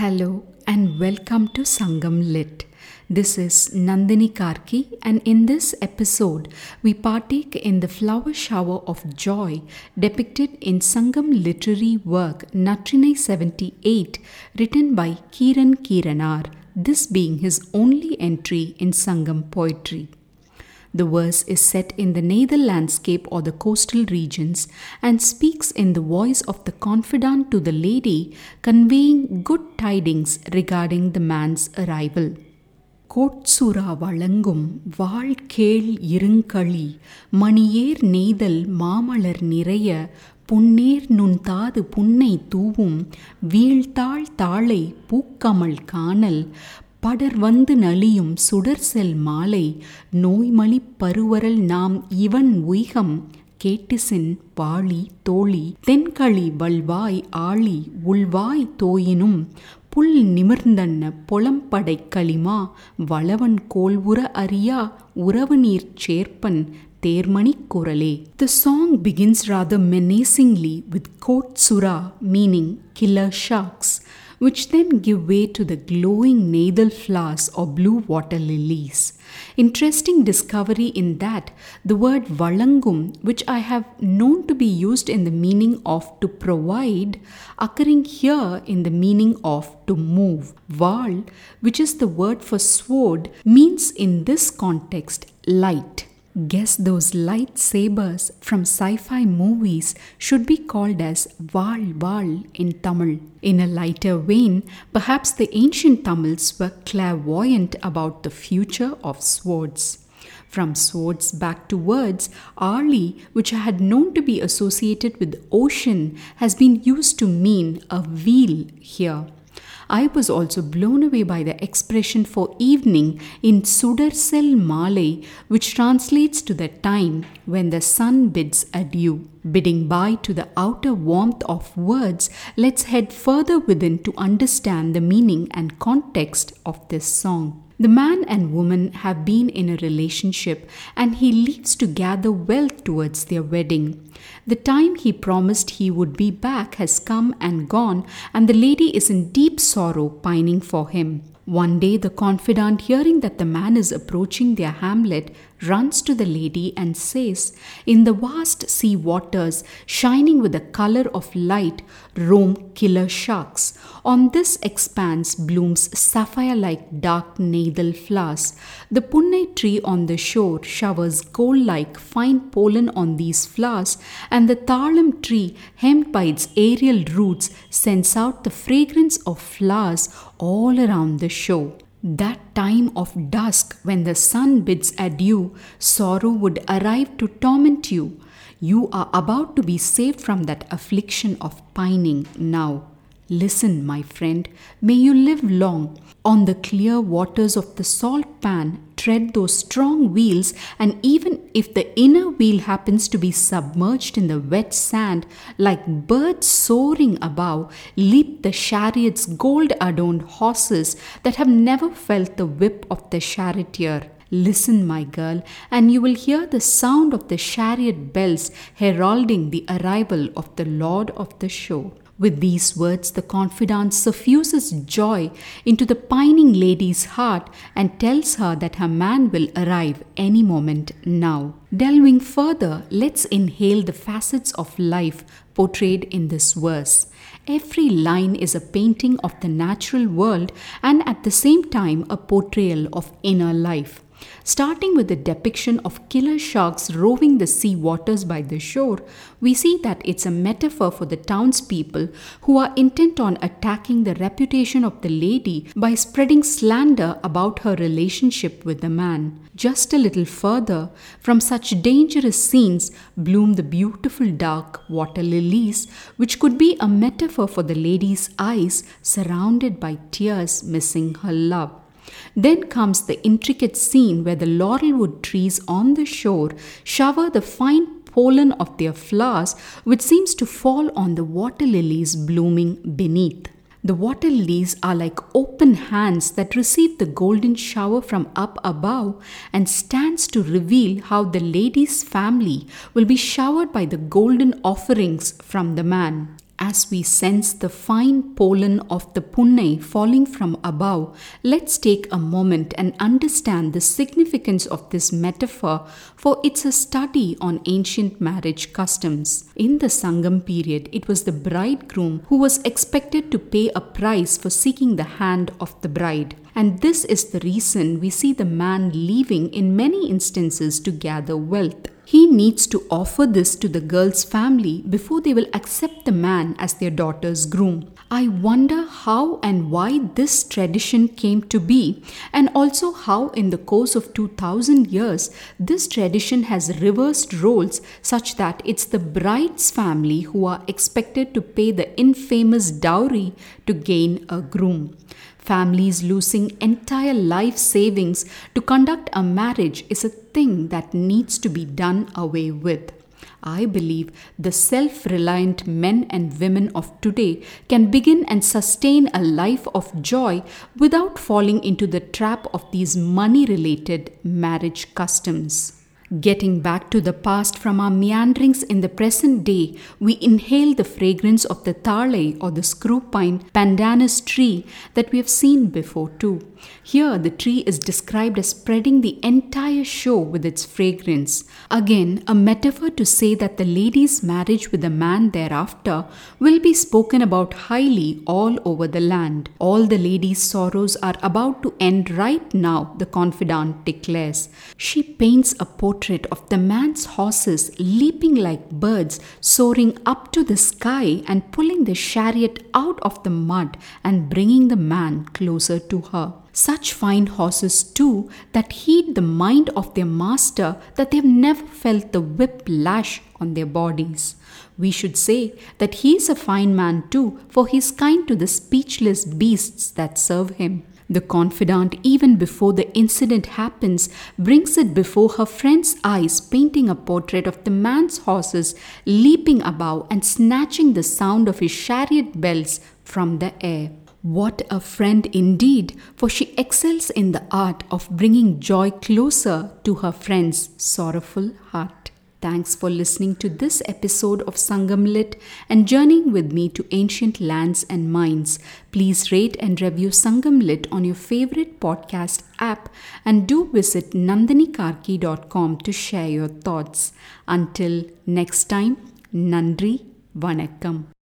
Hello and welcome to Sangam Lit. This is Nandini Karki, and in this episode, we partake in the flower shower of joy depicted in Sangam literary work Natrinai 78, written by Kiran Kiranar, this being his only entry in Sangam poetry. The verse is set in the Neithal landscape or the coastal regions and speaks in the voice of the confidant to the lady, conveying good tidings regarding the man's arrival. கோட்சுரா வழங்கும் வாழ்கேள் இருங்களி மணியேர் நெய்தல் மாமலர் நிறைய புன்னேர் நுண்தாது புன்னை தூவும் வீழ்த்தாள் தாளை பூக்கமல் காணல் படர் வந்து நலியும் சுடர்செல் மாலை நோய்மலிப் பருவரல் நாம் இவன் உய்கம் கேட்டிசின் வாளி தோழி தென்களி வல்வாய் ஆழி உள்வாய் தோயினும் புல் நிமிர்ந்தன்ன பொலம்படை களிமா வளவன் கோல்வுற அறியா உறவு நீர் சேர்ப்பன் தேர்மணிக் குரலே. The song begins rather menacingly with Kotsura, meaning killer sharks, which then give way to the glowing Neithal flowers or blue water lilies. Interesting discovery in that the word valangum, which I have known to be used in the meaning of to provide, occurring here in the meaning of to move. Val, which is the word for sword, means in this context light. Guess those lightsabers from sci-fi movies should be called as Val Val in Tamil. In a lighter vein, perhaps the ancient Tamils were clairvoyant about the future of swords. From swords back to words, Ali, which I had known to be associated with ocean, has been used to mean a wheel here. I was also blown away by the expression for evening in Sudarsel Malai, which translates to the time when the sun bids adieu. Bidding bye to the outer warmth of words, let's head further within to understand the meaning and context of this song. The man and woman have been in a relationship and he leaves to gather wealth towards their wedding. The time he promised he would be back has come and gone, and the lady is in deep sorrow, pining for him. One day, the confidant, hearing that the man is approaching their hamlet, runs to the lady and says, "In the vast sea waters, shining with the color of light, roam killer sharks. On this expanse blooms sapphire-like dark Neithal flowers. The punnai tree on the shore showers gold-like fine pollen on these flowers, and the thalam tree, hemmed by its aerial roots, sends out the fragrance of flowers all around the shore. That time of dusk, when the sun bids adieu, sorrow would arrive to torment you. You are about to be saved from that affliction of pining now. Listen, my friend, may you live long. On the clear waters of the salt pan, tread those strong wheels, and even if the inner wheel happens to be submerged in the wet sand, like birds soaring above, leap the chariot's gold-adorned horses that have never felt the whip of the charioteer. Listen, my girl, and you will hear the sound of the chariot bells heralding the arrival of the Lord of the show." With these words, the confidant suffuses joy into the pining lady's heart and tells her that her man will arrive any moment now. Delving further, let's inhale the facets of life portrayed in this verse. Every line is a painting of the natural world and at the same time a portrayal of inner life. Starting with the depiction of killer sharks roving the sea waters by the shore, we see that it's a metaphor for the townspeople who are intent on attacking the reputation of the lady by spreading slander about her relationship with the man. Just a little further, from such dangerous scenes bloom the beautiful dark water lilies, which could be a metaphor for the lady's eyes surrounded by tears missing her love. Then comes the intricate scene where the laurelwood trees on the shore shower the fine pollen of their flowers, which seems to fall on the water lilies blooming beneath. The water lilies are like open hands that receive the golden shower from up above and stands to reveal how the lady's family will be showered by the golden offerings from the man. As we sense the fine pollen of the punne falling from above, let's take a moment and understand the significance of this metaphor, for it's a study on ancient marriage customs. In the Sangam period, it was the bridegroom who was expected to pay a price for seeking the hand of the bride. And this is the reason we see the man leaving in many instances to gather wealth. He needs to offer this to the girl's family before they will accept the man as their daughter's groom. I wonder how and why this tradition came to be, and also how in the course of 2000 years this tradition has reversed roles such that it's the bride's family who are expected to pay the infamous dowry to gain a groom. Families losing entire life savings to conduct a marriage is a thing that needs to be done away with. I believe the self-reliant men and women of today can begin and sustain a life of joy without falling into the trap of these money-related marriage customs. Getting back to the past from our meanderings in the present day, we inhale the fragrance of the thalai or the screw pine pandanus tree that we have seen before too. Here the tree is described as spreading the entire shore with its fragrance. Again, a metaphor to say that the lady's marriage with the man thereafter will be spoken about highly all over the land. All the lady's sorrows are about to end right now, the confidant declares. She paints a portrait of the man's horses leaping like birds, soaring up to the sky and pulling the chariot out of the mud and bringing the man closer to her. Such fine horses too that heed the mind of their master that they have never felt the whip lash on their bodies. We should say that he is a fine man too, for he is kind to the speechless beasts that serve him. The confidant, even before the incident happens, brings it before her friend's eyes, painting a portrait of the man's horses leaping above and snatching the sound of his chariot bells from the air. What a friend indeed, for she excels in the art of bringing joy closer to her friend's sorrowful heart. Thanks for listening to this episode of Sangam Lit and journeying with me to ancient lands and minds. Please rate and review Sangam Lit on your favorite podcast app and do visit nandinikarki.com to share your thoughts. Until next time, Nandri Vanakkam.